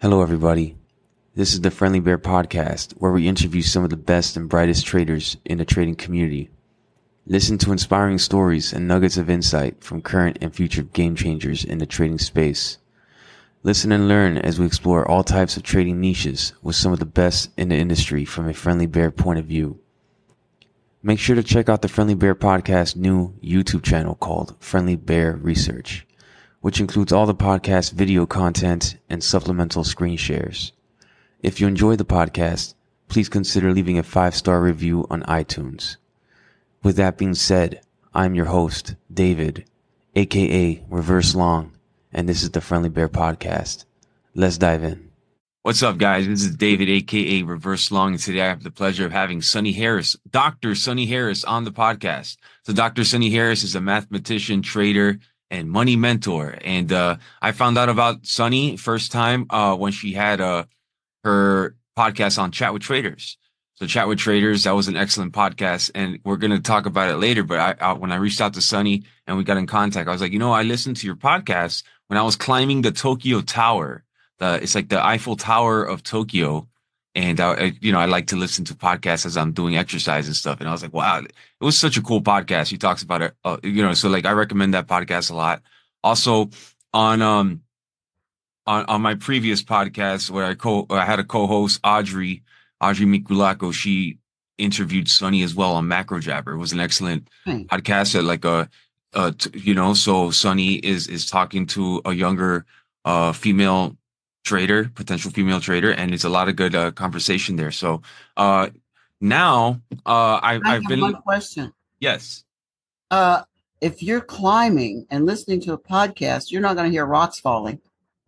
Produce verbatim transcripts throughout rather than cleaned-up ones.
Hello, everybody. This is the Friendly Bear Podcast, where we interview some of the best and brightest traders in the trading community. Listen to inspiring stories and nuggets of insight from current and future game changers in the trading space. Listen and learn as we explore all types of trading niches with some of the best in the industry from a Friendly Bear point of view. Make sure to check out the Friendly Bear Podcast new YouTube channel called Friendly Bear Research, which includes all the podcast video content and supplemental screen shares. If you enjoy the podcast, please consider leaving a five-star review on iTunes. With that being said, I'm your host, David, aka Reverse Long, and this is the Friendly Bear Podcast. Let's dive in. What's up, guys? This is David, aka Reverse Long, and today I have the pleasure of having Sonny Harris, Doctor Sonny Harris, on the podcast. So Doctor Sonny Harris is a mathematician, trader, and money mentor. And uh, I found out about Sonny first time uh, when she had uh, her podcast on Chat with Traders. So Chat with Traders, that was an excellent podcast, and we're going to talk about it later. But I, I, when I reached out to Sonny and we got in contact, I was like, you know, I listened to your podcast when I was climbing the Tokyo Tower. The, it's like the Eiffel Tower of Tokyo. And, I, you know, I like to listen to podcasts as I'm doing exercise and stuff. And I was like, wow, it was such a cool podcast. He talks about it, uh, you know, so like I recommend that podcast a lot. Also on, um, on, on my previous podcast where I co, I had a co-host, Audrey, Audrey Mikulako. She interviewed Sonny as well on Macro Jabber. It was an excellent hmm. podcast that like, uh, uh, t- you know, so Sonny is, is talking to a younger, uh, female trader, potential female trader, and it's a lot of good uh, conversation there. So uh, now uh, I, I I've have been. One question. Yes. Uh, if you're climbing and listening to a podcast, you're not going to hear rocks falling.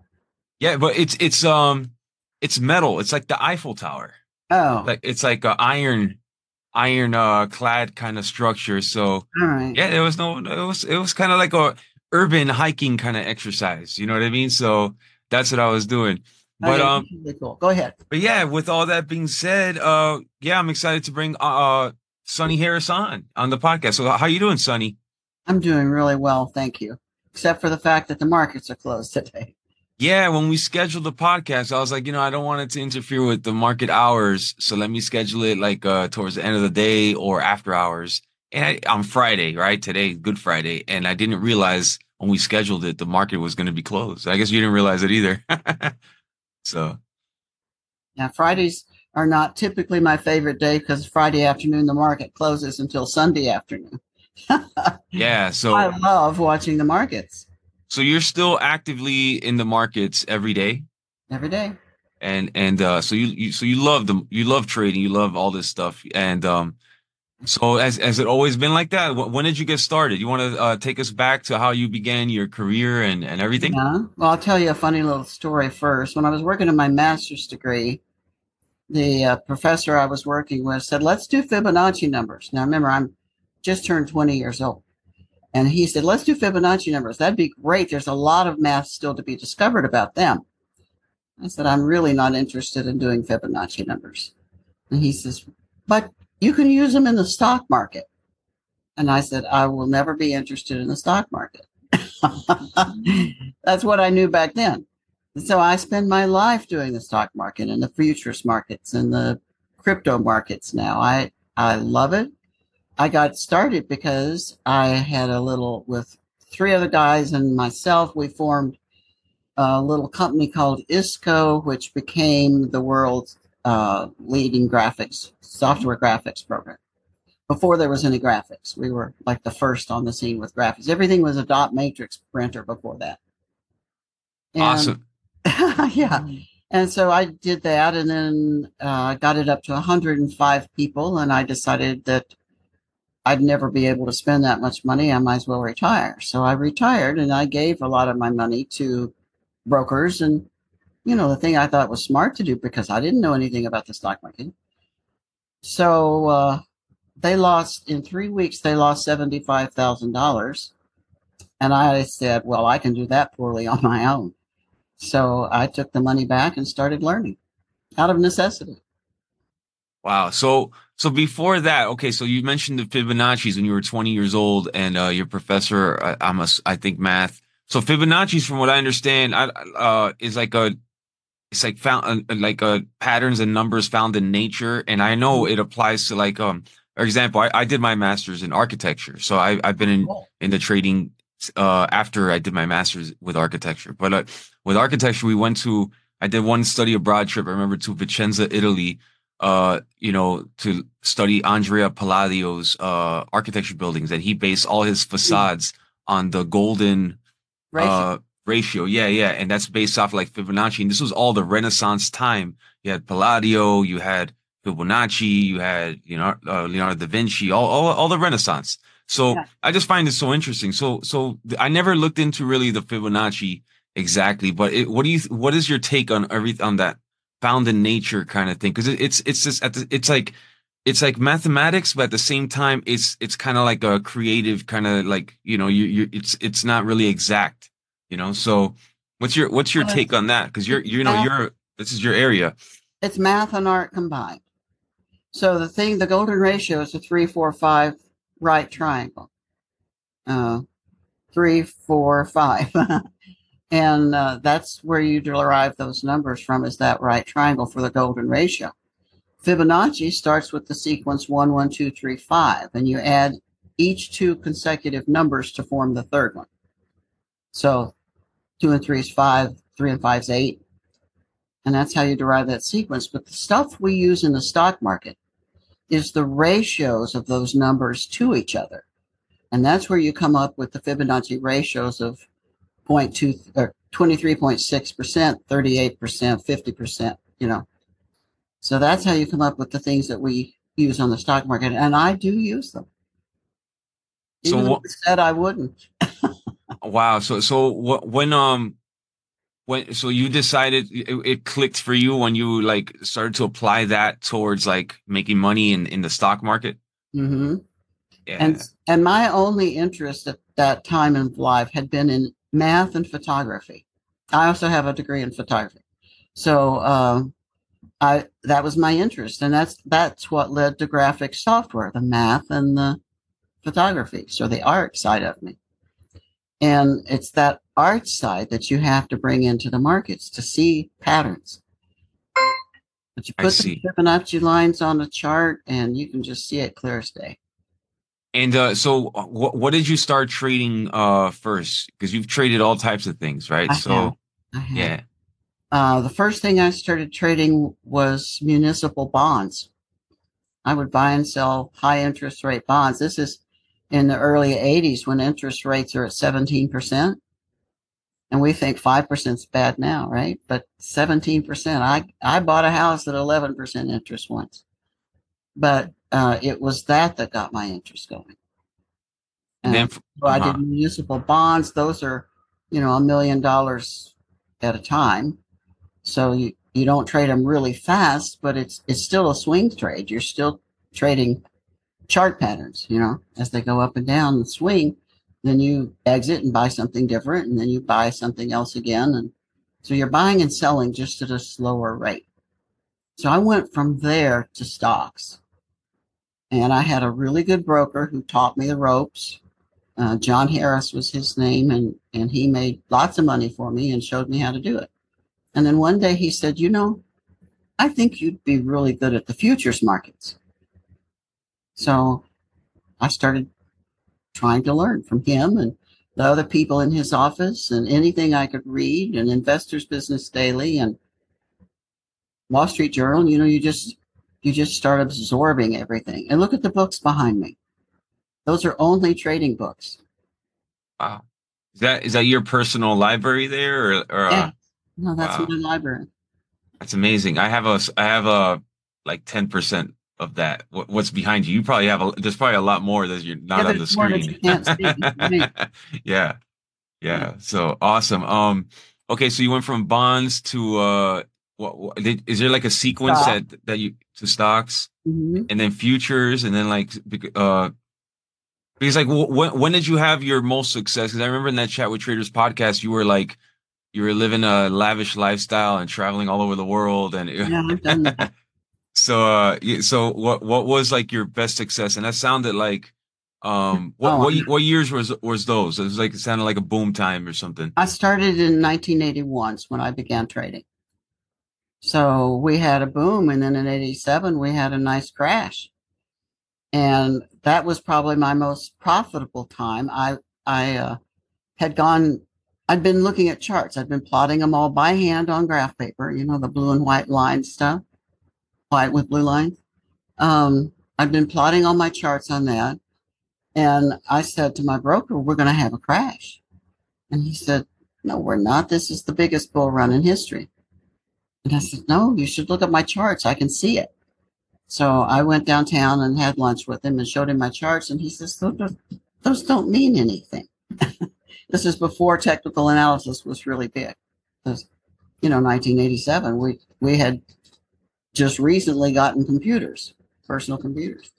Yeah, but it's it's um it's metal. It's like the Eiffel Tower. Oh, like it's like a iron iron uh clad kind of structure. So all right. Yeah, there was no. It was it was kind of like a urban hiking kind of exercise. You know what I mean? So. That's what I was doing. But okay, um really cool. Go ahead. But yeah, with all that being said, uh yeah, I'm excited to bring uh Sonny Harris on on the podcast. So how you doing, Sonny? I'm doing really well, thank you. Except for the fact that the markets are closed today. Yeah, when we scheduled the podcast, I was like, you know, I don't want it to interfere with the market hours, so let me schedule it like uh towards the end of the day or after hours. And I, on Friday, right? Today, Good Friday, and I didn't realize when we scheduled it, the market was going to be closed. I guess you didn't realize it either. So, yeah, Fridays are not typically my favorite day because Friday afternoon the market closes until Sunday afternoon. Yeah, so I love watching the markets. So you're still actively in the markets every day? Every day. And and uh, so you, you so you love them. You love trading. You love all this stuff. And um, so has has it always been like that? When did you get started? You want to uh, take us back to how you began your career and, and everything? Yeah. Well, I'll tell you a funny little story first. When I was working on my master's degree, the uh, professor I was working with said, let's do Fibonacci numbers. Now, remember, I'm just turned twenty years old. And he said, let's do Fibonacci numbers. That'd be great. There's a lot of math still to be discovered about them. I said, I'm really not interested in doing Fibonacci numbers. And he says, but you can use them in the stock market. And I said, I will never be interested in the stock market. That's what I knew back then. And so I spend my life doing the stock market and the futures markets and the crypto markets now. I, I love it. I got started because I had a little, with three other guys and myself, we formed a little company called ISCO, which became the world's uh, leading graphics, software graphics program. Before there was any graphics, we were like the first on the scene with graphics. Everything was a dot matrix printer before that. And, awesome. Yeah. And so I did that and then uh, got it up to one hundred five people. And I decided that I'd never be able to spend that much money. I might as well retire. So I retired and I gave a lot of my money to brokers and, you know, the thing I thought was smart to do because I didn't know anything about the stock market. So uh, they lost, in three weeks, they lost seventy-five thousand dollars. And I said, well, I can do that poorly on my own. So I took the money back and started learning out of necessity. Wow. So so before that, okay, so you mentioned the Fibonacci's when you were twenty years old and uh, your professor, uh, I'm a, I think math. So Fibonacci's, from what I understand, I, uh, is like a it's like found uh, like uh patterns and numbers found in nature. And I know it applies to like um for example, I, I did my master's in architecture. So I I've been in Cool. in the trading uh after I did my master's with architecture. But uh, with architecture we went to I did one study abroad trip, I remember, to Vicenza, Italy, uh, you know, to study Andrea Palladio's uh architecture buildings, and he based all his Mm. facades on the golden Ratio. uh ratio. Yeah, yeah. And that's based off like Fibonacci. And this was all the Renaissance time. You had Palladio, you had Fibonacci, you had, you know, uh, Leonardo da Vinci, all, all all the Renaissance. So Yeah. I just find it so interesting. So so I never looked into really the Fibonacci exactly, but it, what do you what is your take on every on that found in nature kind of thing? Because it, it's it's just at the, it's like it's like mathematics, but at the same time, it's it's kind of like a creative kind of like, you know, you you it's it's not really exact, you know. So what's your what's your Well, take it's, on that? Because you're it's you know math, you're this is your area. it's math and art combined. So the thing, the golden ratio is a three, four, five right triangle. Uh, three, four, five. And uh, that's where you derive those numbers from, is that right triangle for the golden ratio. Fibonacci starts with the sequence one, one, two, three, five, and you add each two consecutive numbers to form the third one. So two and three is five, three and five is eight, and that's how you derive that sequence. But the stuff we use in the stock market is the ratios of those numbers to each other. And that's where you come up with the Fibonacci ratios of zero point two or twenty-three point six percent, thirty-eight percent, fifty percent, you know. So that's how you come up with the things that we use on the stock market. And I do use them, So even though what? I said I wouldn't. Wow. So so what when um when so you decided it, it clicked for you when you like started to apply that towards like making money in in the stock market? Mm-hmm. And Yeah, and my only interest at that time in life had been in math and photography. I also have a degree in photography, so uh, I that was my interest, and that's that's what led to graphic software, the math and the photography, so the art side of me. And it's that art side that you have to bring into the markets to see patterns. But you I put the see. Fibonacci lines on a chart, and you can just see it clear as day. And uh, so, what what did you start trading uh first? Because you've traded all types of things, right? I have, So, I have. yeah, Uh, the first thing I started trading was municipal bonds. I would buy and sell high interest rate bonds. This is in the early eighties when interest rates are at seventeen percent. And we think five percent is bad now, right? But seventeen percent. I, I bought a house at eleven percent interest once, but uh, it was that that got my interest going. and then, And so I did uh-huh. municipal bonds. Those are, you know, a million dollars at a time. So you, you don't trade them really fast, but it's it's still a swing trade. You're still trading chart patterns, you know, as they go up and down the swing. Then you exit and buy something different, and then you buy something else again. And so you're buying and selling just at a slower rate. So I went from there to stocks. And I had a really good broker who taught me the ropes. Uh, John Harris was his name, and, and he made lots of money for me and showed me how to do it. And then one day he said, you know, I think you'd be really good at the futures markets. So I started trying to learn from him and the other people in his office and anything I could read, and Investors Business Daily and Wall Street Journal. You know, you just you just start absorbing everything. And look at the books behind me. Those are only trading books. Wow. Is that is that your personal library there, or or uh, Yeah. No, that's my wow, library. that's amazing. I have a s- I have a like ten percent of that. What, what's behind you? You probably have a there's probably a lot more that you're Yeah, not on the there's more that screen. you can't see. Right. Yeah. Yeah. Yeah. So awesome. Um, okay, so you went from bonds to uh what, what did, is there like a sequence Stop. that that you to stocks Mm-hmm. and then futures and then like bec- uh because like wh- when when did you have your most success? Because I remember in that Chat with Traders podcast you were like you were living a lavish lifestyle and traveling all over the world and Yeah, I've done that. so uh y- so what what was like your best success? And that sounded like um what Oh, what I'm, y- what years was was those? It was like it sounded like a boom time or something. I started in nineteen eighty-one when I began trading. So we had a boom, and then in eighty-seven we had a nice crash. And that was probably my most profitable time. I I uh, had gone I'd been looking at charts. I'd been plotting them all by hand on graph paper, you know, the blue and white line stuff, white with blue lines. Um, I'd been plotting all my charts on that. And I said to my broker, we're going to have a crash. And he said, no, we're not. This is the biggest bull run in history. And I said, no, you should look at my charts. I can see it. So I went downtown and had lunch with him and showed him my charts. And he says, those, those don't mean anything. This is before technical analysis was really big. Because, you know, nineteen eighty-seven, we, we had just recently gotten computers, personal computers.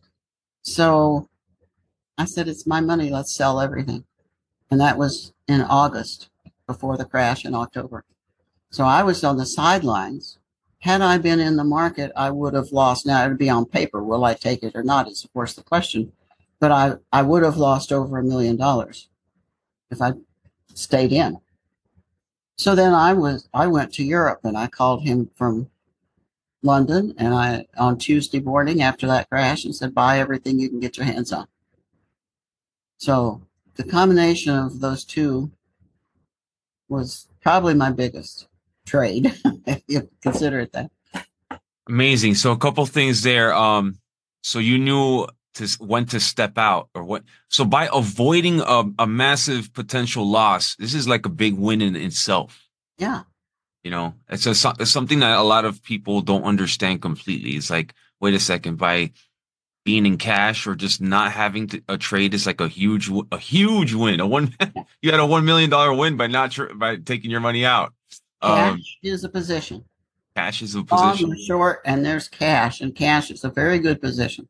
So I said, it's my money. Let's sell everything. And that was in August before the crash in October. So I was on the sidelines. Had I been in the market, I would have lost. Now it would be on paper. Will I take it or not? Is of course the question. But I, I would have lost over a million dollars if I stayed in. So then I was I went to Europe and I called him from London and I on Tuesday morning after that crash and said, buy everything you can get your hands on. So the combination of those two was probably my biggest trade, if you consider it that. Amazing. So a couple things there. Um, so you knew to when to step out or what. So by avoiding a, a massive potential loss, this is like a big win in itself. Yeah. You know, it's, a, it's something that a lot of people don't understand completely. It's like, wait a second, by being in cash or just not having to, a trade is like a huge, a huge win. A one, you had a one million dollar win by not tr- by taking your money out. Cash Um, is a position. Cash is a position. Long, short, and there's cash, and cash is a very good position.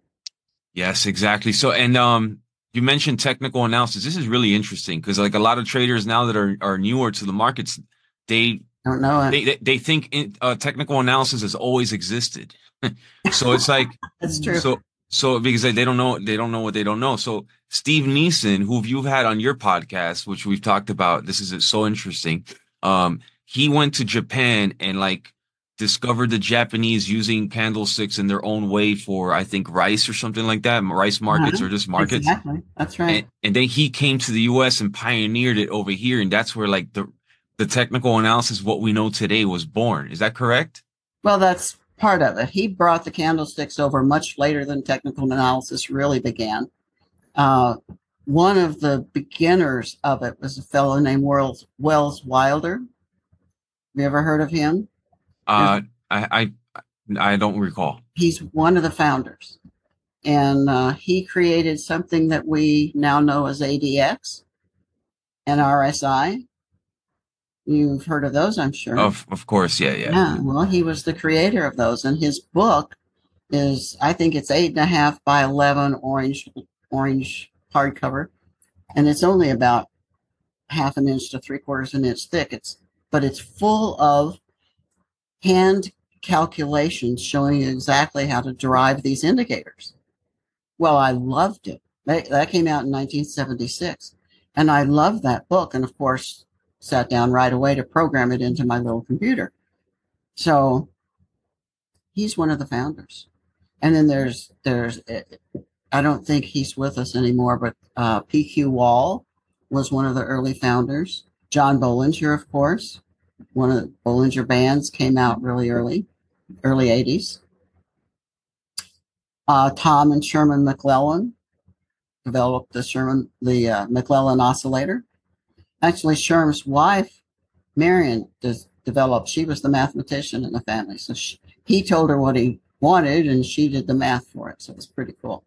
Yes, exactly. So, and um, you mentioned technical analysis. This is really interesting because, like, a lot of traders now that are are newer to the markets, they don't know it. They they, they think in, uh, technical analysis has always existed. So it's like that's true. So so because they, they don't know they don't know what they don't know. So Steve Neeson, who you've had on your podcast, which we've talked about, this is so interesting. Um, he went to Japan and like discovered the Japanese using candlesticks in their own way for, I think, rice or something like that, rice markets uh-huh. or just markets. Exactly, that's right. And, and then he came to the U S and pioneered it over here, and that's where like the the technical analysis, what we know today, was born. Is that correct? Well, that's part of it. He brought the candlesticks over much later than technical analysis really began. Uh, one of the beginners of it was a fellow named Wells, Wells Wilder. Have you ever heard of him? Uh, I, I I don't recall. He's one of the founders. And uh, he created something that we now know as A D X and R S I. You've heard of those, I'm sure. Of of course, yeah, yeah. Yeah, well, he was the creator of those. And his book is, I think it's eight and a half by eleven orange orange hardcover. And it's only about half an inch to three quarters an inch thick. It's but it's full of hand calculations showing you exactly how to derive these indicators. Well, I loved it. That came out in nineteen seventy-six. And I loved that book. And of course, sat down right away to program it into my little computer. So he's one of the founders. And then there's, there's, I don't think he's with us anymore, but uh, P Q Wall was one of the early founders. John Bollinger, of course, one of the Bollinger Bands came out really early, early eighties. Uh, Tom and Sherman McClellan developed the Sherman, the uh, McClellan oscillator. Actually, Sherm's wife, Marion, does, developed, she was the mathematician in the family. So she, he told her what he wanted and she did the math for it. So it was pretty cool.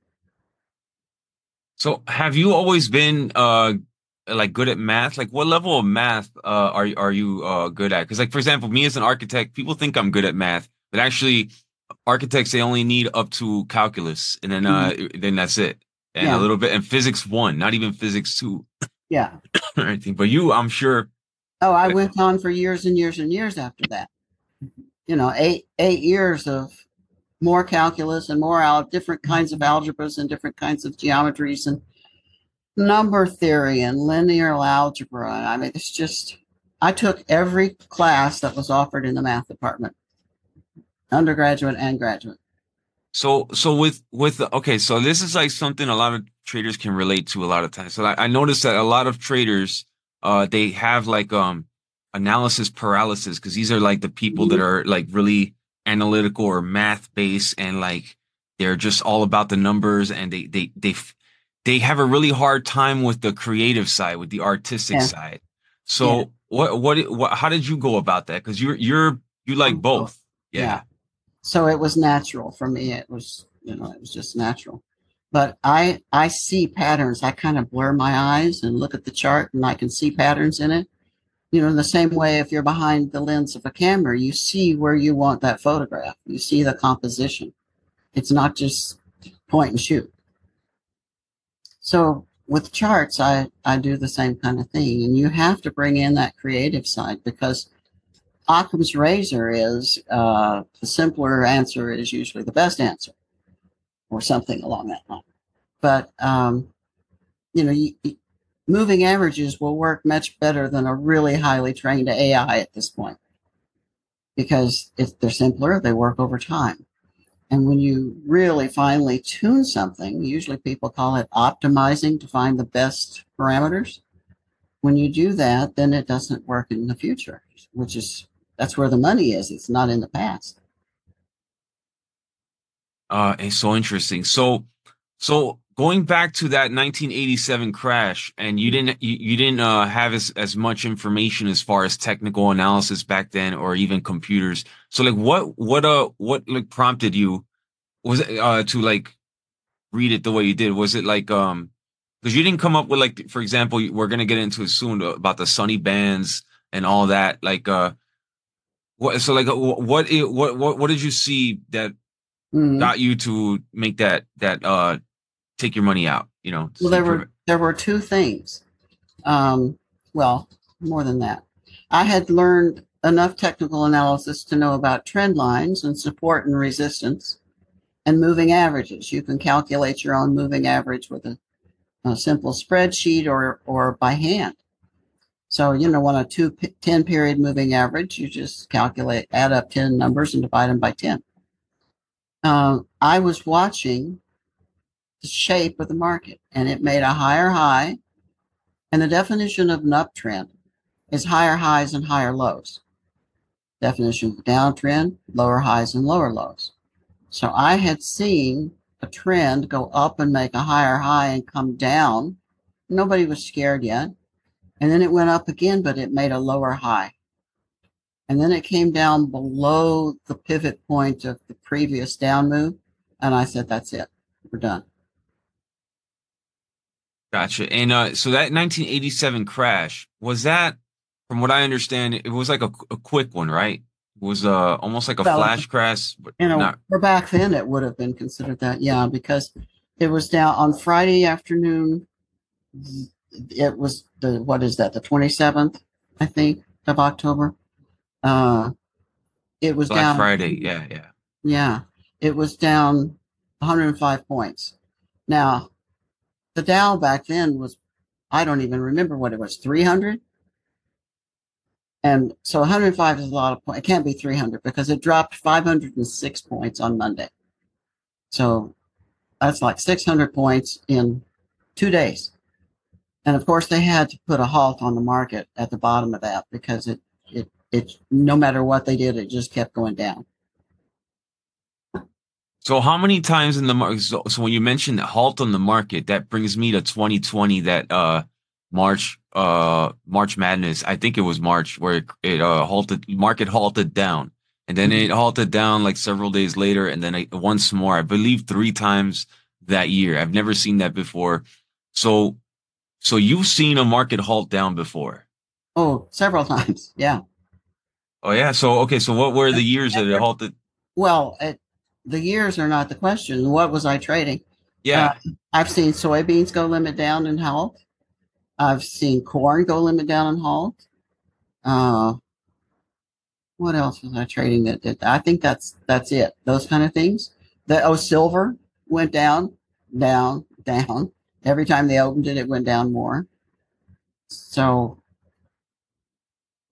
So have you always been uh, like good at math? Like what level of math uh, are, are you uh, good at? Because like, for example, me as an architect, people think I'm good at math, but actually architects, they only need up to calculus and then, uh, mm-hmm. then that's it. And yeah. a little bit, and physics one, not even physics two. Yeah. or anything. But you, I'm sure. Oh, I went on for years and years and years after that. You know, eight eight years of more calculus and more out different kinds of algebras and different kinds of geometries and number theory and linear algebra. I mean, it's just I took every class that was offered in the math department, undergraduate and graduate. So, so with with the, okay, so this is like something a lot of traders can relate to a lot of times. So I, I noticed that a lot of traders, uh, they have like um analysis paralysis because these are like the people that Mhm. are like really analytical or math based and like they're just all about the numbers and they they they f- they have a really hard time with the creative side, with the artistic Yeah, side. yeah. So what what what how did you go about that? Because you're you're you like Um, both. yeah. Yeah. So it was natural for me. It was, you know, it was just natural. But I I see patterns. I kind of blur my eyes and look at the chart and I can see patterns in it. You know, in the same way, if you're behind the lens of a camera, you see where you want that photograph. You see the composition. It's not just point and shoot. So with charts, I, I do the same kind of thing. And you have to bring in that creative side because Occam's razor is uh, the simpler answer is usually the best answer or something along that line. But, um, you know, you, moving averages will work much better than a really highly trained A I at this point because if they're simpler, they work over time. And when you really finely tune something, usually people call it optimizing to find the best parameters. When you do that, then it doesn't work in the future, which is that's where the money is. It's not in the past. Uh, it's so interesting. So, so going back to that nineteen eighty-seven crash, and you didn't you, you didn't uh, have as as much information as far as technical analysis back then, or even computers. So, like, what what uh what like prompted you was it uh to like read it the way you did? Was it like um because you didn't come up with like for example, we're gonna get into it soon about the Sunny bands and all that. Like uh what so like uh, what what what what did you see that Mm-hmm. got you to make that that uh take your money out, you know, Well, see there were prevent. there were two things. Um, well, more than that. I had learned enough technical analysis to know about trend lines and support and resistance and moving averages. You can calculate your own moving average with a, a simple spreadsheet or or by hand. So, you know, on a two, ten period moving average, you just calculate, add up ten numbers and divide them by ten. Um, I was watching the shape of the market and it made a higher high. And the definition of an uptrend is higher highs and higher lows. Definition of a downtrend, lower highs and lower lows. So I had seen a trend go up and make a higher high and come down. Nobody was scared yet. And then it went up again, but it made a lower high. And then it came down below the pivot point of the previous down move. And I said, that's it. We're done. Gotcha. And uh so that nineteen eighty-seven crash, was that from what I understand, it was like a, a quick one, right? It was uh almost like a Well, flash crash, but you know, not. for back then it would have been considered that, yeah, because it was down on Friday afternoon. It was the, what is that, the twenty-seventh, I think, of October. Uh, it was Black down, Friday. Yeah, yeah. yeah, it was down one hundred five points. Now, the Dow back then was, I don't even remember what it was, three hundred? And so one hundred five is a lot of points. It can't be three hundred because it dropped five hundred six points on Monday. So that's like six hundred points in two days. And of course, they had to put a halt on the market at the bottom of that because it, it, it, no matter what they did, it just kept going down. So how many times in the market? So, so when you mentioned the halt on the market, that brings me to twenty twenty, that uh March uh March Madness. I think it was March where it, it uh halted, market halted down, and then it halted down like several days later, and then it, once more. I believe three times that year. I've never seen that before. So so you've seen a market halt down before. Oh, several times. Yeah. Oh yeah. So okay. So what were the years that it halted? Well, it, the years are not the question. What was I trading? Uh, Yeah. I've seen soybeans go limit down and halt. I've seen corn go limit down and halt. Uh, what else was I trading that did that? I think that's that's it. Those kind of things. The oh, silver went down, down, down. Every time they opened it, it went down more. So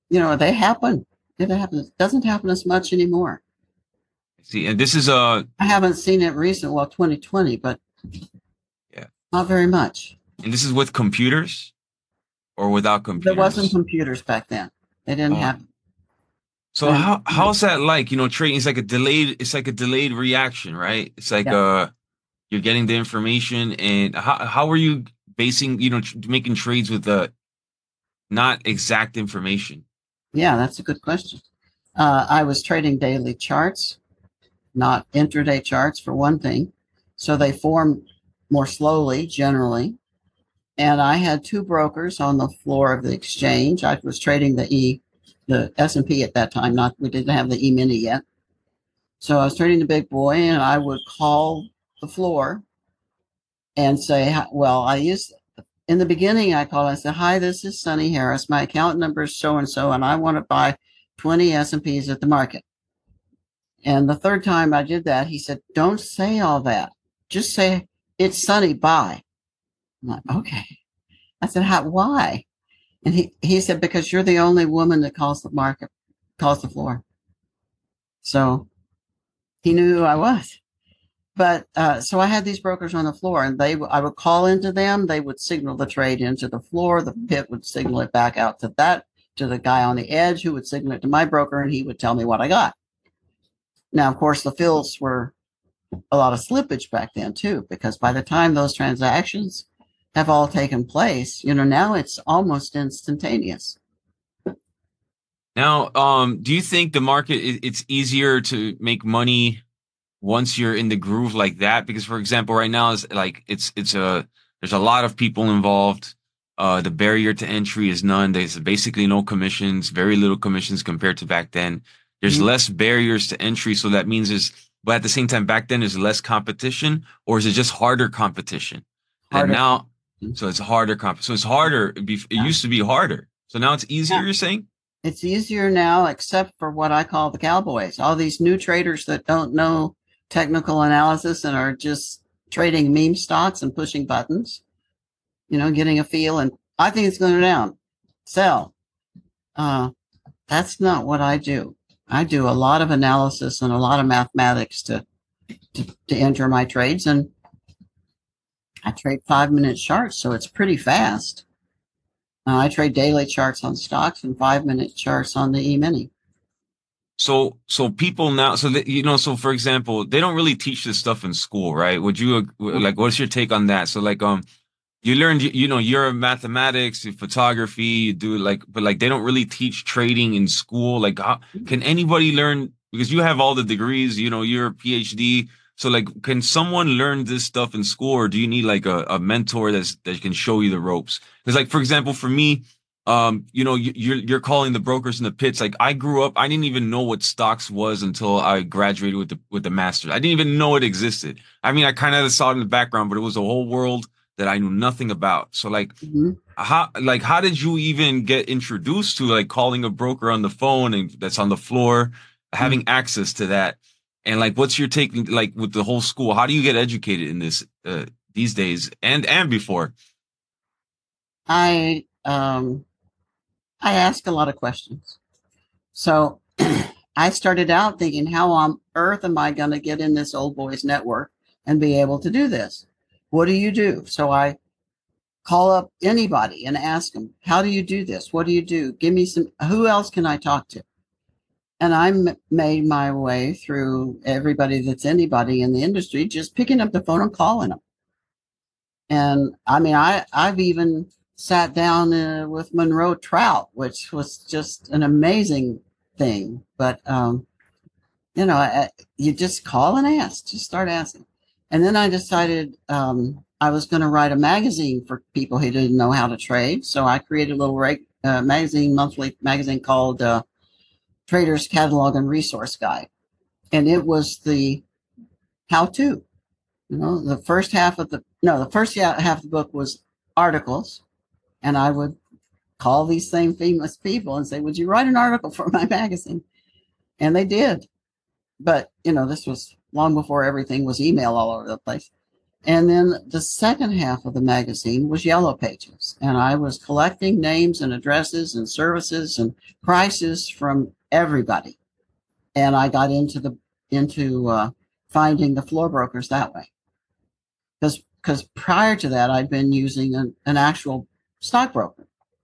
you know, they happen. It happens. It doesn't happen as much anymore. See, and this is uh I haven't seen it recent, well, twenty twenty, but yeah, not very much. and this is with computers or without There wasn't computers. computers back then. They didn't Uh, have. so And how how's that like? You know, trading is like a delayed. It's like a delayed reaction, right? It's like yeah, uh you're getting the information, and how how are you basing you know tr- making trades with the not exact information? yeah, that's a good question. Uh, I was trading daily charts, not intraday charts for one thing. So they form more slowly generally. And I had two brokers on the floor of the exchange. I was trading the E, the S and P at that time. Not we didn't have the E mini yet. So I was trading the big boy, and I would call the floor and say, well, I used in the beginning, I called. I said, "Hi, this is Sonny Harris. My account number is so and so, and I want to buy twenty S and Ps at the market." And the third time I did that, he said, "Don't say all that. Just say it's Sonny. Buy." I'm like, "Okay." I said, "How? Why?" And he he said, "Because you're the only woman that calls the market, calls the floor." So he knew who I was. But uh, so I had these brokers on the floor, and they I would call into them. They would signal the trade into the floor. The pit would signal it back out to that to the guy on the edge, who would signal it to my broker, and he would tell me what I got. Now, of course, the fills were a lot of slippage back then too, because by the time those transactions have all taken place, you know, now it's almost instantaneous. Now, um, do you think the market it, it's easier to make money once you're in the groove like that? Because, for example, right now is like it's it's a there's a lot of people involved. Uh, the barrier to entry is none. There's basically no commissions, very little commissions compared to back then. There's Mhm. less barriers to entry, so that means there's, but at the same time, back then there's less competition, or is it just harder competition? That Harder. now, so it's harder comp. So it's harder. It, be, it Yeah. used to be harder. So now it's easier. Yeah. You're saying? It's easier now, except for what I call the cowboys, all these new traders that don't know technical analysis and are just trading meme stocks and pushing buttons, you know, getting a feel. And I think it's going to go down. Sell. Uh, that's not what I do. I do a lot of analysis and a lot of mathematics to, to, to enter my trades. And I trade five minute charts, so it's pretty fast. Uh, I trade daily charts on stocks and five minute charts on the E mini. So, so people now, so that, you know, so for example, they don't really teach this stuff in school, right? Would you, ag- like, what's your take on that? So, like, um, you learned, you, you know, you're mathematics, you photography, you do like, but like, they don't really teach trading in school. Like, how can anybody learn? Because you have all the degrees, you know, you're a PhD. So, like, can someone learn this stuff in school, or do you need like a, a mentor that's that can show you the ropes? Because, like, for example, for me, um, you know, you, you're you're calling the brokers in the pits. Like, I grew up, I didn't even know what stocks was until I graduated with the with the master's. I didn't even know it existed. I mean, I kind of saw it in the background, but it was a whole world that I knew nothing about. So, like, Mm-hmm. how like how did you even get introduced to like calling a broker on the phone and that's on the floor, having access to that? And like, what's your take like with the whole school? How do you get educated in this uh, these days and and before? I um, I ask a lot of questions. So I started out thinking, how on earth am I going to get in this old boys network and be able to do this? What do you do? So I call up anybody and ask them, how do you do this? What do you do? Give me some, who else can I talk to? And I m- made my way through everybody that's anybody in the industry, just picking up the phone and calling them. And I mean, I, I've even sat down uh, with Monroe Trout, which was just an amazing thing. But, um, you know, I, you just call and ask, just start asking. And then I decided um, I was going to write a magazine for people who didn't know how to trade. So I created a little reg- uh, magazine, monthly magazine called uh, Traders Catalog and Resource Guide. And it was the how to. You know, the first half of the no, the first half of the book was articles, and I would call these same famous people and say, "Would you write an article for my magazine?" And they did. But you know, this was long before everything was email all over the place. And then the second half of the magazine was Yellow Pages. And I was collecting names and addresses and services and prices from everybody. And I got into the into uh, finding the floor brokers that way. Because because prior to that, I'd been using an, an actual stockbroker.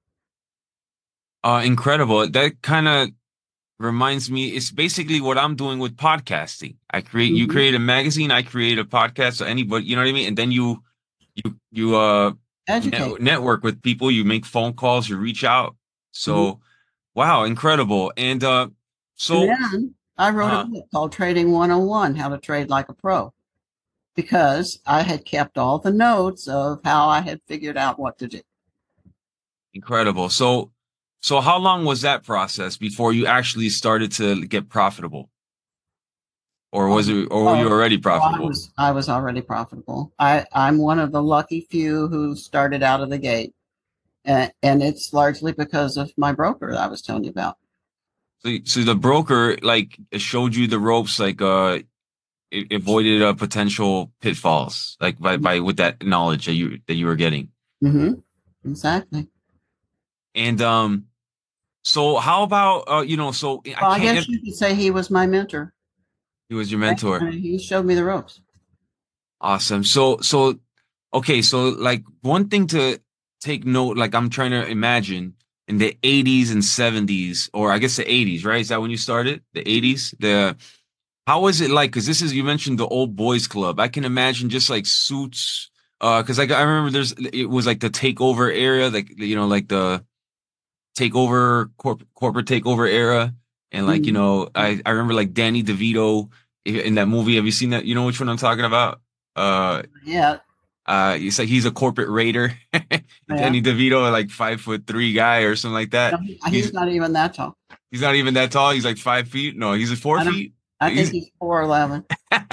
Uh, incredible. That kind of reminds me, it's basically what I'm doing with podcasting. I create, mm-hmm. you create a magazine, I create a podcast. So anybody, you know what I mean? And then you, you, you, uh, net, network with people, you make phone calls, you reach out. So, mm-hmm. wow, incredible. And, uh, so and then I wrote uh, a book called Trading one oh one, How to Trade Like a Pro, because I had kept all the notes of how I had figured out what to do. Incredible. So, So how long was that process before you actually started to get profitable? Or was it, or were you already profitable? I was, I was already profitable. I, I'm one of the lucky few who started out of the gate. And, and it's largely because of my broker that I was telling you about. So, so the broker, like, showed you the ropes, like, uh, it avoided uh, potential pitfalls, like by, by with that knowledge that you, that you were getting. Mm-hmm. Exactly. And, um, so how about, uh, you know, so well, I, I guess you could say he was my mentor. He was your mentor. I mean, he showed me the ropes. Awesome. So, so, okay. So like one thing to take note, like I'm trying to imagine in the eighties and seventies, or I guess the eighties, right? Is that when you started? The eighties? The, how was it like? Cause this is, you mentioned the old boys club. I can imagine just like suits, uh, cause like I remember there's, it was like the takeover area, like, you know, like the, takeover corp- corporate takeover era, and like, you know, I, I remember like Danny DeVito in that movie. Have you seen that? You know which one I'm talking about? Uh, yeah. Uh, it's like he's a corporate raider. yeah. Danny DeVito, like five foot three guy or something like that. No, he's, he's not even that tall. He's not even that tall. He's like five feet. No, he's four I feet. I he's, think he's four eleven.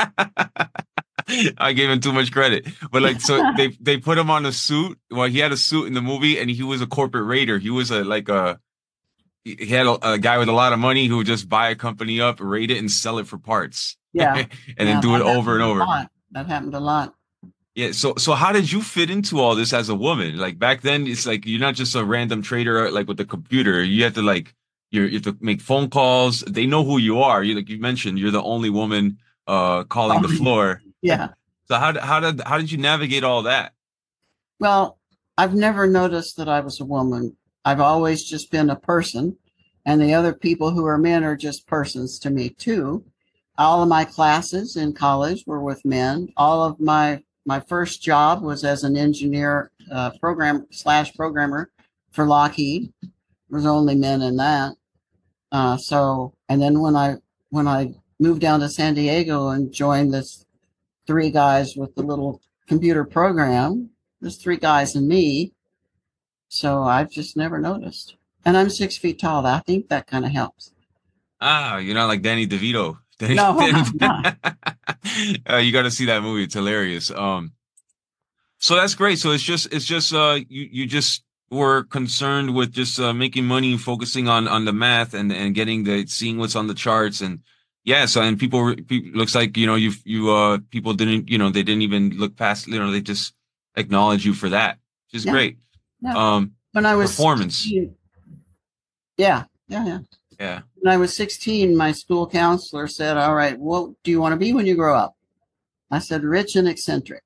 I gave him too much credit, but like, so they they put him on a suit. Well, he had a suit in the movie, and he was a corporate raider. He was a like a he had a, a guy with a lot of money who would just buy a company up, raid it, and sell it for parts. Yeah, and yeah, then do it over and over. That happened a lot. Yeah. So so how did you fit into all this as a woman? Like back then, it's like you're not just a random trader like with the computer. You have to like you're, you have to make phone calls. They know who you are. You like you mentioned, you're the only woman uh calling oh, the floor. Yeah. So how how did how did you navigate all that? Well, I've never noticed that I was a woman. I've always just been a person, and the other people who are men are just persons to me too. All of my classes in college were with men. All of my my first job was as an engineer, uh, program slash programmer for Lockheed. There was only men in that. Uh, so, and then when I when I moved down to San Diego and joined this three guys with the little computer program, there's three guys and me. So I've just never noticed. And I'm six feet tall. I think that kind of helps. Ah, you're not like Danny DeVito. Danny, no, Danny, I'm not. uh, you got to see that movie. It's hilarious. Um, so that's great. So it's just, it's just, uh, you, you just were concerned with just uh, making money, focusing on, on the math and, and getting the, seeing what's on the charts. And yeah, so, and people, people looks like, you know, you, you, uh, people didn't, you know, they didn't even look past, you know, they just acknowledge you for that, which is yeah. great. Yeah. Um, when I was performance. sixteen, yeah, yeah, yeah. Yeah. When I was sixteen, my school counselor said, all right, what do you want to be when you grow up? I said, rich and eccentric.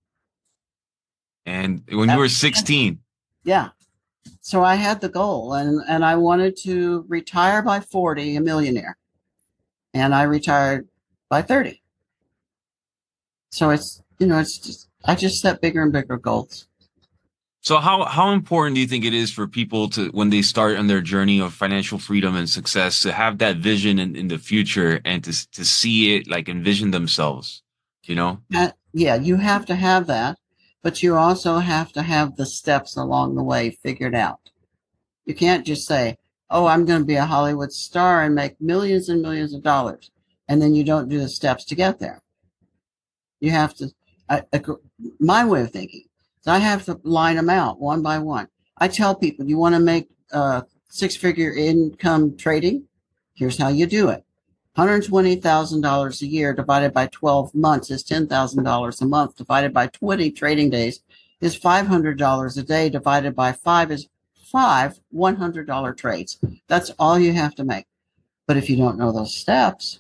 And when you were sixteen? Yeah. So I had the goal, and, and I wanted to retire by forty, a millionaire. And I retired by thirty. So it's, you know, it's just, I just set bigger and bigger goals. So how, how important do you think it is for people to, when they start on their journey of financial freedom and success, to have that vision in, in the future and to, to see it, like envision themselves, you know? Uh, yeah, you have to have that, but you also have to have the steps along the way figured out. You can't just say, oh, I'm going to be a Hollywood star and make millions and millions of dollars, and then you don't do the steps to get there. You have to, I, I, my way of thinking, so I have to line them out one by one. I tell people, you want to make uh, six-figure income trading? Here's how you do it. one hundred twenty thousand dollars a year divided by twelve months is ten thousand dollars a month. Divided by twenty trading days is five hundred dollars a day. Divided by five is five one hundred dollars trades. That's all you have to make. But if you don't know those steps,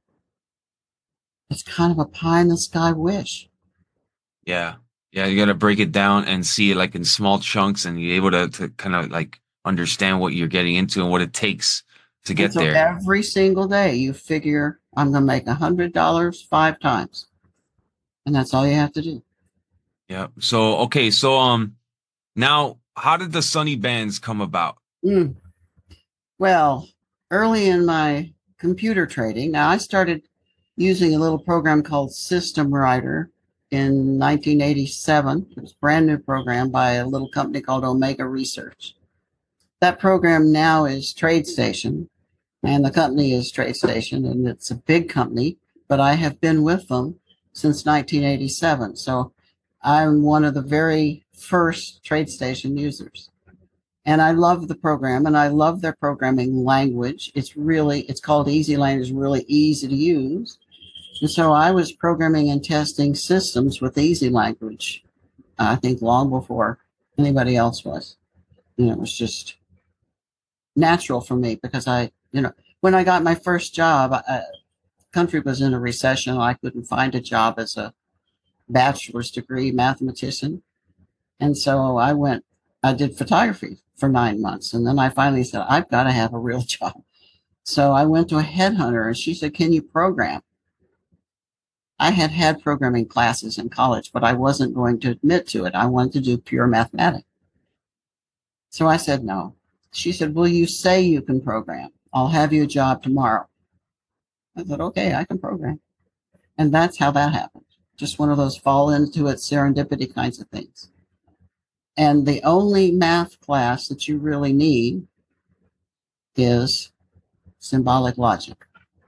it's kind of a pie in the sky wish. Yeah. Yeah. You got to break it down and see it like in small chunks, and you're able to, to kind of like understand what you're getting into and what it takes to get so there. Every single day you figure, I'm going to make one hundred dollars five times. And that's all you have to do. Yeah. So, okay. So, um, now how did the Sunny Bands come about? Mm. Well, early in my computer trading, now I started using a little program called System Writer in nineteen eighty-seven. It was a brand new program by a little company called Omega Research. That program now is TradeStation, and the company is TradeStation, and it's a big company, but I have been with them since nineteen eighty-seven. So I'm one of the very first TradeStation users. And I love the program, and I love their programming language. It's really, it's called EasyLane. It's really easy to use. And so I was programming and testing systems with Easy Language, I think long before anybody else was. You know, it was just natural for me because I, you know, when I got my first job, I, country was in a recession. I couldn't find a job as a bachelor's degree mathematician. And so I went, I did photography for nine months. And then I finally said, I've got to have a real job. So I went to a headhunter and she said, can you program? I had had programming classes in college, but I wasn't going to admit to it. I wanted to do pure mathematics. So I said, no. She said, will you say you can program? I'll have you a job tomorrow. I said, okay, I can program. And that's how that happened. Just one of those fall into it serendipity kinds of things. And the only math class that you really need is symbolic logic.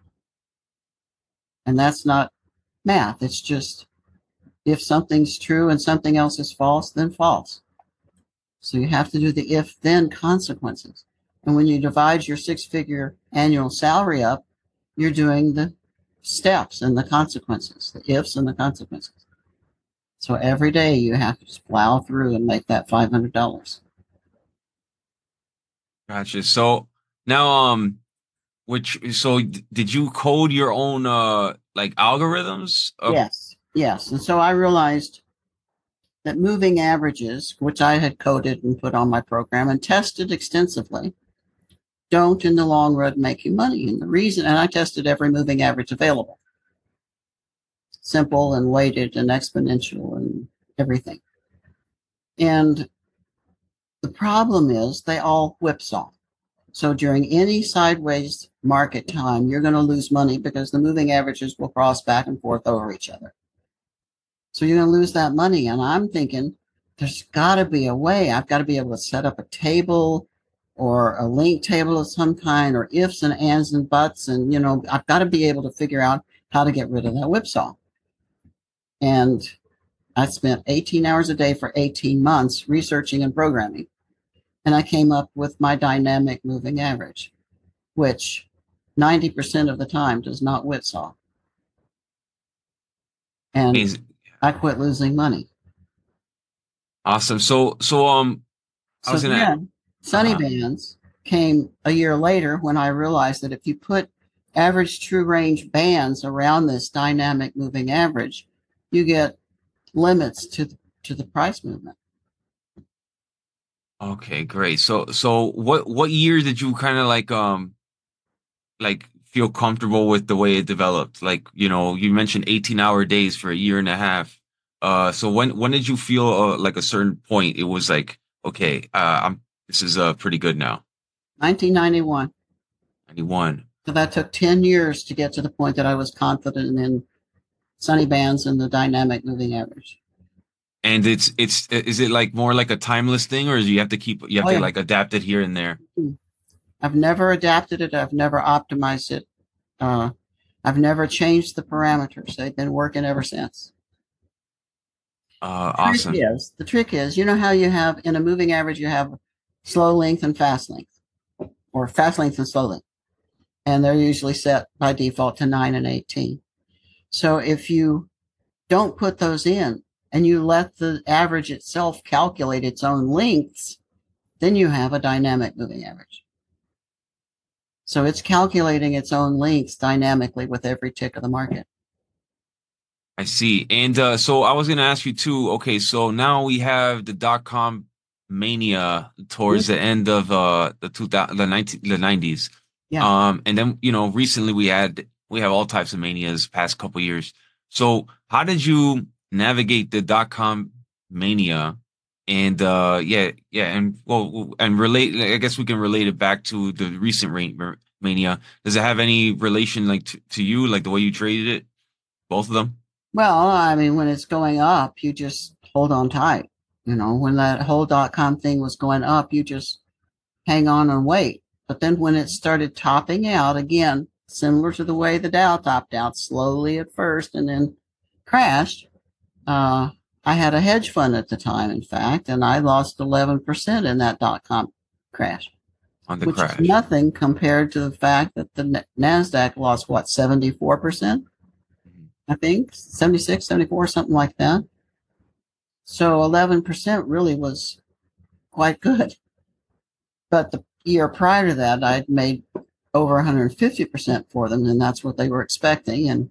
And that's not math. It's just if something's true and something else is false, then false. So you have to do the if-then consequences. And when you divide your six-figure annual salary up, you're doing the steps and the consequences, the ifs and the consequences. So every day you have to just plow through and make that five hundred dollars. Gotcha. So now, um, which, so did you code your own, uh, like algorithms? Of- yes. Yes. And so I realized that moving averages, which I had coded and put on my program and tested extensively, don't in the long run make you money. And the reason, and I tested every moving average available. Simple and weighted and exponential and everything. And the problem is they all whipsaw. So during any sideways market time, you're going to lose money because the moving averages will cross back and forth over each other. So you're going to lose that money. And I'm thinking there's got to be a way. I've got to be able to set up a table or a link table of some kind, or ifs and ands and buts. And, you know, I've got to be able to figure out how to get rid of that whipsaw. And I spent eighteen hours a day for eighteen months researching and programming. And I came up with my dynamic moving average, which ninety percent of the time does not whipsaw. And Amazing. I quit losing money. Awesome. So, so, um, I so was going to Sunny uh-huh. Bands came a year later when I realized that if you put average true range bands around this dynamic moving average, you get limits to the, to the price movement. Okay, great. So, so what, what year did you kind of like, um, like feel comfortable with the way it developed? Like, you know, you mentioned eighteen hour days for a year and a half. Uh, so when, when did you feel uh, like a certain point it was like, okay, uh, I'm, this is uh pretty good now? nineteen ninety-one. ninety-one. So that took ten years to get to the point that I was confident in Sunny Bands and the dynamic moving average. And it's, it's, is it like more like a timeless thing, or do you have to keep, you have oh, to yeah. like adapt it here and there? I've never adapted it. I've never optimized it. Uh, I've never changed the parameters. They've been working ever since. Uh, awesome. The trick is, the trick is, you know how you have in a moving average, you have slow length and fast length, or fast length and slow length. and they're usually set by default to nine and eighteen. So if you don't put those in and you let the average itself calculate its own lengths, then you have a dynamic moving average. So it's calculating its own lengths dynamically with every tick of the market. I see. And uh, so I was going to ask you too. Okay, so now we have the dot com mania towards Mm-hmm. the end of uh, the two thousand, the nineteen, the nineties. Yeah. Um, and then you know recently we had we have all types of manias past couple years. So how did you navigate the dot com mania? And uh, yeah, yeah, and well, and relate. I guess we can relate it back to the recent ra- mania. Does it have any relation like to, to you, like the way you traded it, both of them? Well, I mean, when it's going up, you just hold on tight. You know, when that whole dot com thing was going up, you just hang on and wait. But then when it started topping out again, similar to the way the Dow topped out slowly at first and then crashed, uh, I had a hedge fund at the time, in fact, and I lost eleven percent in that dot com crash, On the which crash. is nothing compared to the fact that the NASDAQ lost, what, seventy-four percent? I think seventy-six, seventy-four, something like that. So eleven percent really was quite good. But the year prior to that, I'd made over one hundred fifty percent for them, and that's what they were expecting. And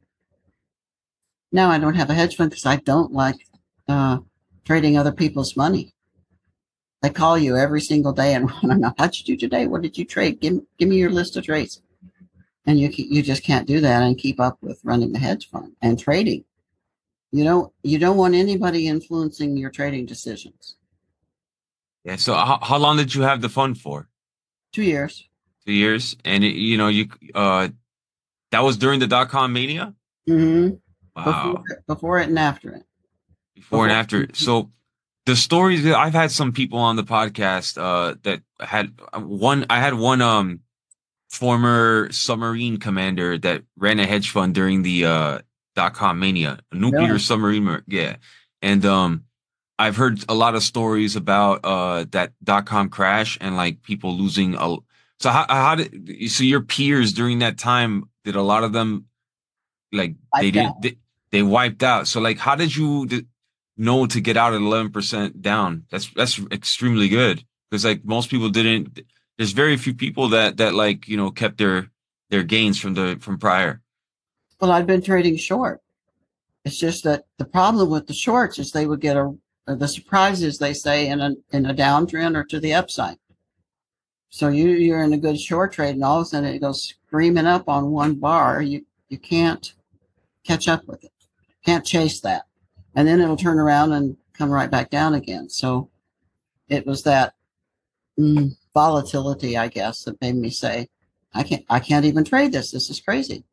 now I don't have a hedge fund because I don't like uh, trading other people's money. They call you every single day and want to know, how'd you do today? What did you trade? Give, give me your list of trades. And you you just can't do that and keep up with running the hedge fund and trading. You don't you don't want anybody influencing your trading decisions. Yeah. So how, how long did you have the fund for? Two years. Two years. And it, you know, you uh that was during the dot com mania? Mm-hmm. Wow. Before, before it and after it. Before and Before. after. So the stories that I've had some people on the podcast uh that had one I had one um former submarine commander that ran a hedge fund during the uh dot com mania, a nuclear Really? submarine. Yeah. And um I've heard a lot of stories about uh that dot com crash and like people losing a so how how did so your peers during that time, did a lot of them like they Wiped out. didn't they, they wiped out? So like how did you d- know to get out at eleven percent down? That's that's extremely good because like most people didn't. There's very few people that that like you know kept their their gains from the from prior. Well, I'd been trading short. It's just that the problem with the shorts is they would get a the surprises, they say, in a in a downtrend or to the upside. So you you're in a good short trade, and all of a sudden it goes screaming up on one bar. You you can't catch up with it. Can't chase that, and then it'll turn around and come right back down again. So it was that mm, volatility, I guess, that made me say, I can't I can't even trade this. This is crazy.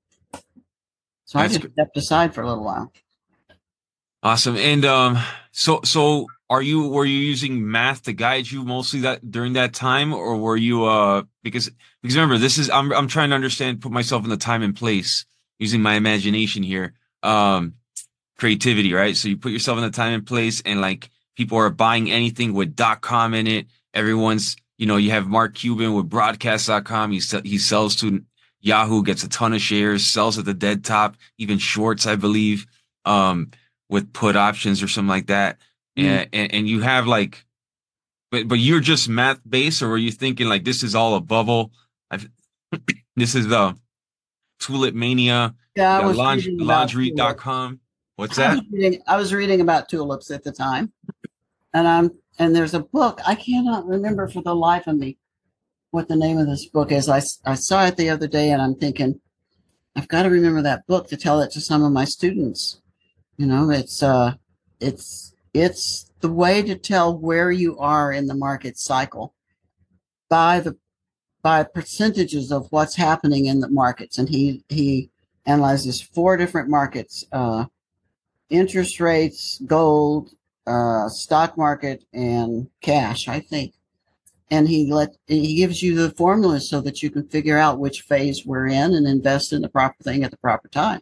So I That's just stepped aside for a little while. awesome. And um, so so are you were you using math to guide you mostly that during that time, or were you uh because because remember this is I'm I'm trying to understand, put myself in the time and place using my imagination here. Um, creativity, right? So you put yourself in the time and place, and like people are buying anything with dot com in it. Everyone's you know you have Mark Cuban with broadcast dot com. He he sells to Yahoo, gets a ton of shares, sells at the dead top, even shorts, I believe. Um. With put options or something like that. Mm. And, and and you have like, but but you're just math based, or are you thinking like this is all a bubble? I've, this is the Tulip Mania. Yeah, I You got was laundry, reading about laundry dot tulips. com. What's I was that? reading I was reading about tulips at the time, and I'm and there's a book I cannot remember for the life of me what the name of this book is. I I saw it the other day, and I'm thinking I've got to remember that book to tell it to some of my students. You know, it's uh, it's it's the way to tell where you are in the market cycle by the by percentages of what's happening in the markets. And he he analyzes four different markets: uh, interest rates, gold, uh, stock market, and cash, I think. And he let he gives you the formulas so that you can figure out which phase we're in and invest in the proper thing at the proper time.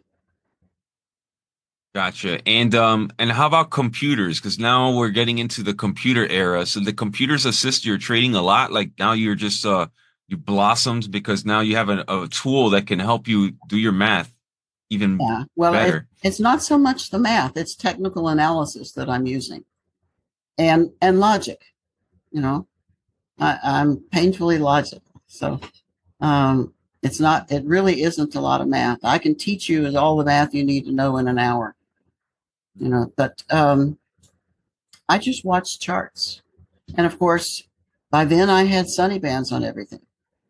Gotcha. And um and how about computers? Because now we're getting into the computer era. So the computers assist your trading a lot. Like now you're just uh you blossomed because now you have a, a tool that can help you do your math even Yeah. Well, it, better. it's not so much the math; it's technical analysis that I'm using, and and logic. You know, I, I'm painfully logical, so um, it's not. It really isn't a lot of math. I can teach you all the math you need to know in an hour. You know, but um, I just watched charts, and of course, by then I had sunny bands on everything.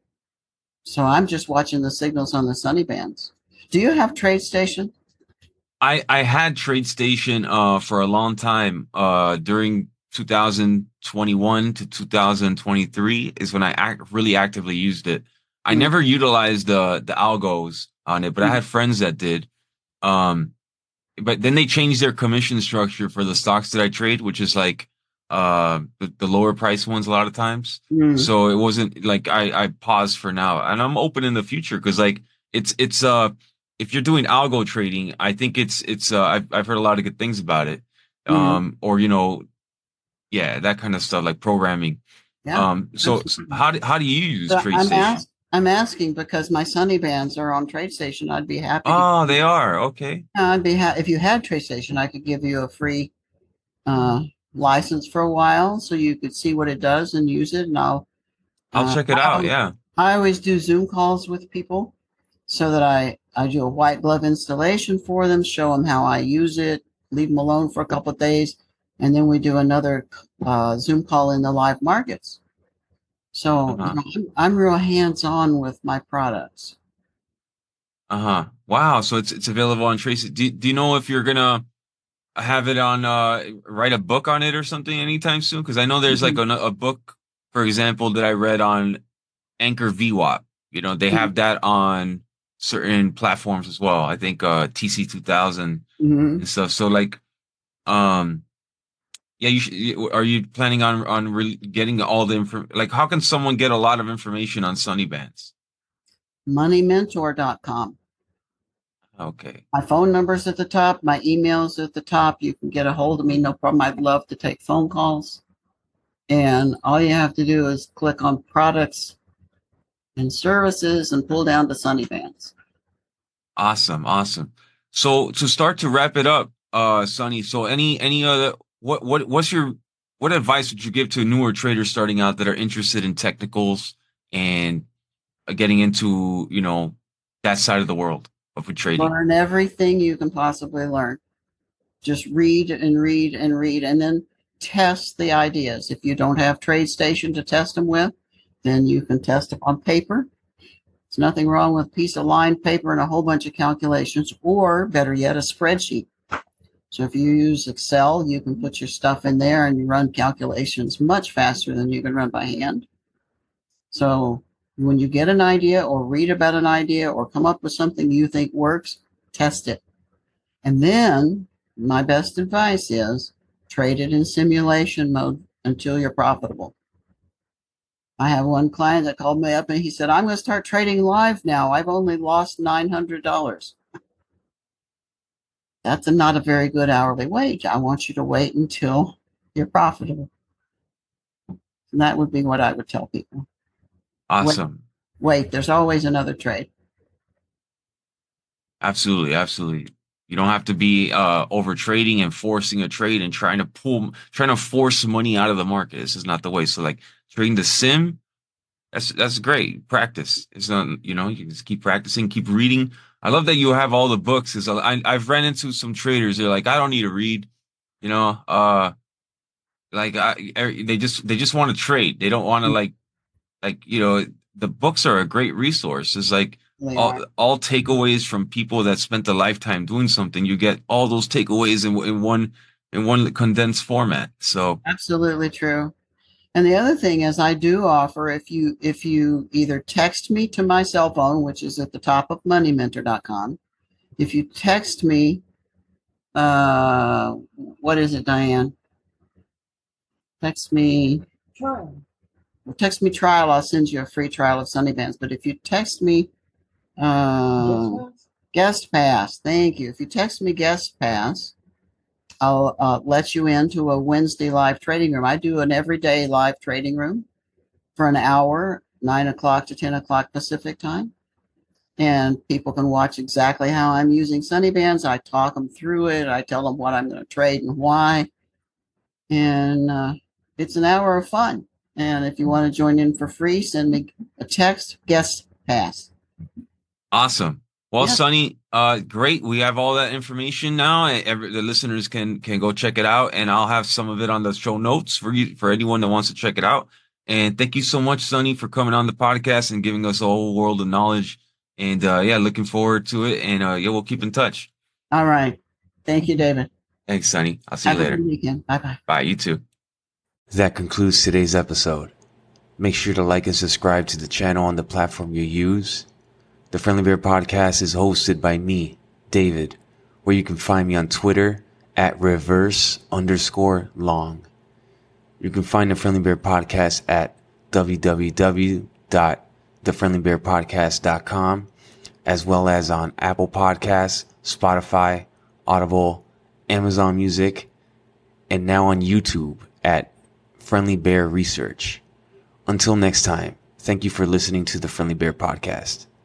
So I'm just watching the signals on the sunny bands. Do you have TradeStation? I I had TradeStation uh for a long time uh during two thousand twenty-one to two thousand twenty-three is when I act, really actively used it. I Mm-hmm. never utilized the the algos on it, but I had friends that did. Um, but then they changed their commission structure for the stocks that I trade, which is like uh the, the lower price ones a lot of times. Mm-hmm. So it wasn't like I I paused for now, and I'm open in the future because like it's it's uh if you're doing algo trading, I think it's it's uh I've I've heard a lot of good things about it. Mm-hmm. Um, or you know, yeah, that kind of stuff like programming. Yeah, Um, so s- absolutely. how do, how do you use So I'm TradeStation? ask, I'm asking because my sunny bands are on TradeStation. I'd be happy to. Oh, they are okay. I'd be ha- if you had TradeStation, I could give you a free uh, license for a while so you could see what it does and use it. And I'll I'll uh, check it I, out. al- Yeah. I always do Zoom calls with people so that I I do a white glove installation for them, show them how I use it, leave them alone for a couple of days, and then we do another uh, Zoom call in the live markets. So you Uh-huh. know, I'm, I'm real hands on with my products. Uh-huh. Wow. So it's it's available on Tracy. Do, do you know if you're gonna have it on uh write a book on it or something anytime soon? Because I know there's like Mhm. a, a book, for example, that I read on Anchor V WAP. You know, they have that on certain platforms as well. I think uh T C two thousand Mhm. and stuff. So like um yeah, you should, you- are you planning on on re getting all the info? Like how can someone get a lot of information on Sunny Bands? money mentor dot com. Okay. My phone number's at the top. My email's at the top. You can get a hold of me. No problem. I'd love to take phone calls. And all you have to do is click on products and services and pull down to Sunny Bands. Awesome, awesome. So to start to wrap it up, uh, Sonny, so any any other what what what's your what advice would you give to newer traders starting out that are interested in technicals and uh, getting into, you know, that side of the world of trading? Learn everything you can possibly learn. Just read and read and read and then test the ideas. If you don't have TradeStation to test them with, then you can test them on paper. There's nothing wrong with a piece of lined paper and a whole bunch of calculations, or better yet, a spreadsheet. So if you use Excel, you can put your stuff in there and you run calculations much faster than you can run by hand. So when you get an idea or read about an idea or come up with something you think works, test it. And then my best advice is trade it in simulation mode until you're profitable. I have one client that called me up and he said, I'm going to start trading live now. I've only lost nine hundred dollars. That's a, not a very good hourly wage. I want you to wait until you're profitable. And that would be what I would tell people. Wait, Awesome. wait, there's always another trade. Absolutely, absolutely. You don't have to be uh over trading and forcing a trade and trying to pull trying to force money out of the market. This is not the way. So like trading the sim, That's that's great. Practice. It's not, you know, you can just keep practicing, keep reading. I love that you have all the books. Cause I I've ran into some traders. They're like, I don't need to read, you know, uh, like I, er, they just they just want to trade. They don't want to like like you know the books are a great resource. It's like They all are. all takeaways from people that spent a lifetime doing something. You get all those takeaways in in one in one condensed format. So Absolutely true. And the other thing is I do offer if you if you either text me to my cell phone, which is at the top of money mentor dot com, if you text me uh what is it, Diane? Text me trial. Text me trial, I'll send you a free trial of Sunny Bands. But if you text me uh guest pass, thank you. If you text me guest pass, I'll uh, let you into a Wednesday live trading room. I do an everyday live trading room for an hour, nine o'clock to ten o'clock Pacific time. And people can watch exactly how I'm using Sunny Bands. I talk them through it. I tell them what I'm going to trade and why. And uh, it's an hour of fun. And if you want to join in for free, send me a text, guest pass. Awesome. Well, Yeah. Sunny, uh, great. We have all that information now. Every, the listeners can can go check it out, and I'll have some of it on the show notes for you, for anyone that wants to check it out. And thank you so much, Sunny, for coming on the podcast and giving us a whole world of knowledge. And uh, yeah, looking forward to it. And uh, yeah, we'll keep in touch. All right. Thank you, David. Thanks, Sunny. I'll see Have you later. a good weekend. Bye-bye. Bye. You too. That concludes today's episode. Make sure to like and subscribe to the channel on the platform you use. The Friendly Bear Podcast is hosted by me, David, where you can find me on Twitter at reverse underscore long. You can find the Friendly Bear Podcast at w w w dot the friendly bear podcast dot com, as well as on Apple Podcasts, Spotify, Audible, Amazon Music, and now on YouTube at Friendly Bear Research. Until next time, thank you for listening to the Friendly Bear Podcast.